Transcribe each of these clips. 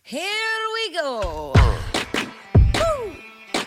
Here we go. Woo!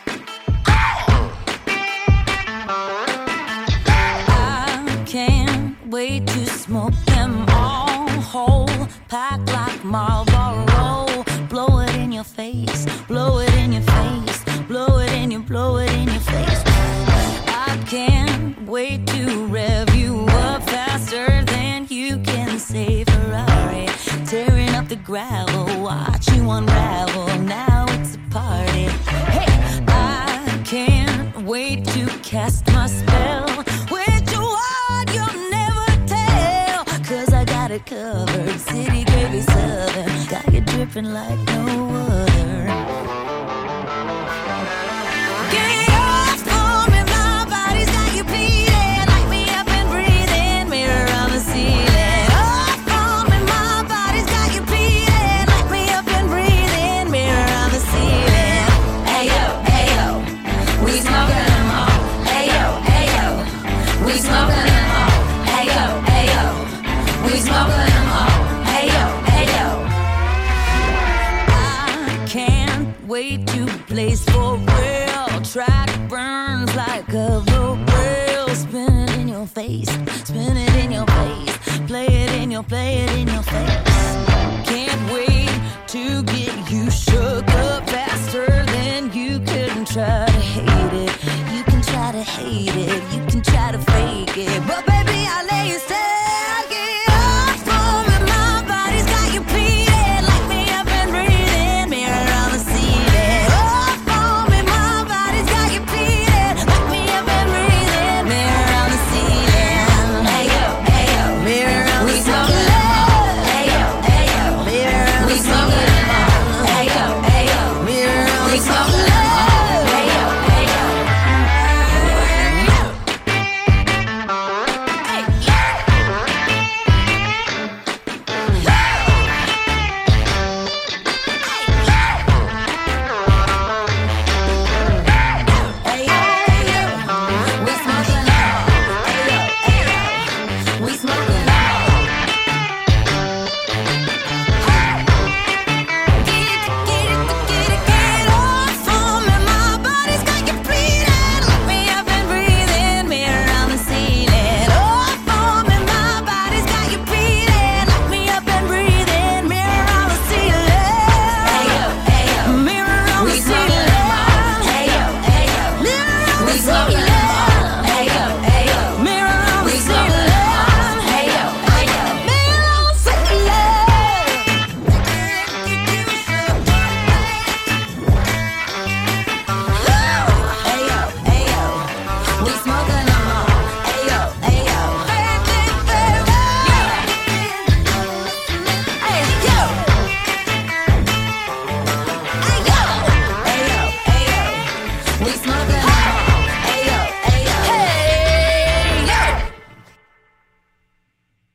I can't wait to smoke them all whole, packed like Marlboro. Blow it in your face, blow it in your face, blow it in your face. I can't wait to rev you up faster than you can say Ferrari. Tearing up the gravel, watch you unravel. Now it's a party. Hey, I can't wait to cast my spell. Which one you'll never tell, 'cause I got it covered. City gravy southern, got you dripping like no other. Get off for me, my body's got you bleeding. Light me up and breathing, mirror on the ceiling. Off for me, my body's got you bleeding. Light me up and breathing, mirror on the ceiling. Ayo, ayo, we smoking them all. Ayo, ayo, we smoking them all. Ayo, ayo, we smoking them all. Ayo, ayo. I can't wait to blaze for real. Track burns like a road rail. Spin it in your face, spin it in your face. Play it in your face. Can't wait to get you shook up faster than you can try to hate it. You can try to hate it, you can try to fake it, but baby, I lay you still. Get off for me, my body's got you pleading. Light me up and breathing, mirror on the ceiling. Off for me, my body's got you pleading. Light me up and breathing, mirror on the ceiling. Ayo, ayo, mirror on the ceiling. Ayo, ayo, mirror on the ceiling. Ayo, ayo, mirror on the ceiling. We smoke